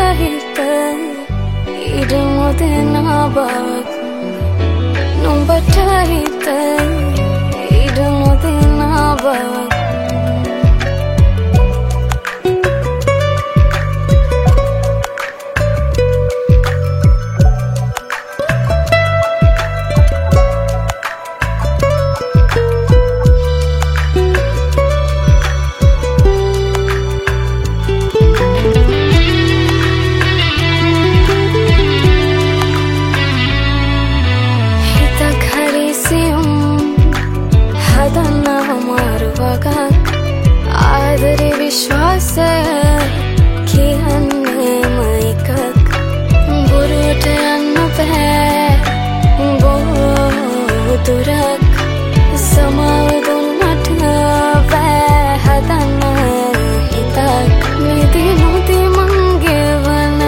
හිත ඉඩ නොදෙන බවක් නුඹට හිත ඉඩ නොදෙන බවක් ආදරේ විශ්වාසය කියන්නේම එකක් බොරුවට යන්න බෑ බොදුරක් සමාව දුන්නට බෑ හදන්න හිතක් නිදි නොදී මං ගෙවන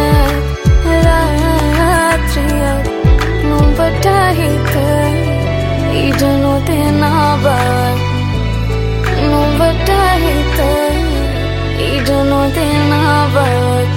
රාත්‍රියක් නුඹට හිත ඉඩ නොදෙන බවක් නුඹට හිත ඉඩ නොදෙන බවක්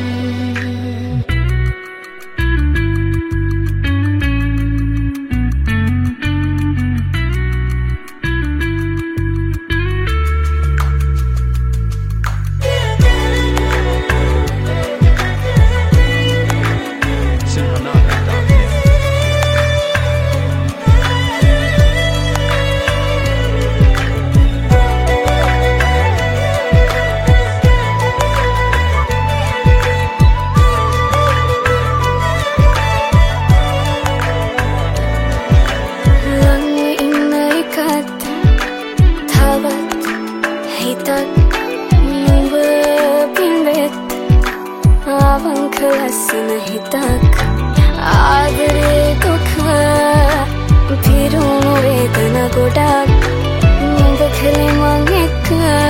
නුඹ පින්වෙත් අවංක ලස්සන හිතක් ආදරේ දුක පිරුණු වේදන ගොඩක් නුඹ කලේ මං එක්ක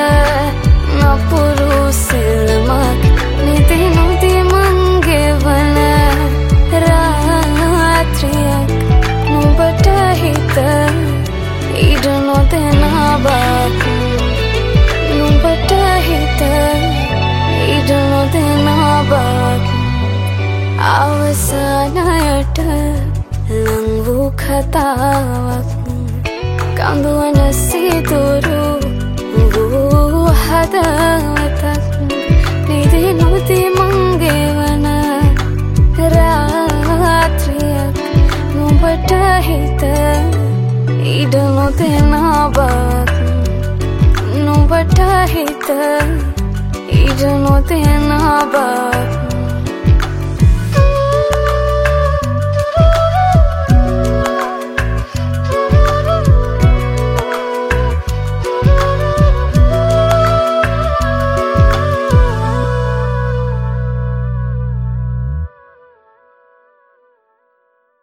නපුරු සෙල්ලමක් නිදි නොදී මං ගෙවන රාත්‍රියක් නුඹට හිත ඉඩ නොදෙන බවක් නුඹට හිත ඉඩ නොදෙන බවක් අවසානයට ලං වූ කතාවක් කඳුවන සිදුරු වූ හදවතක් නිදි නොදී මං ගෙවන රාත්‍රියක් නුඹට හිත ඉඩ නොදෙන බවක් නුඹට හිත ඉඩ නොදෙන බවක්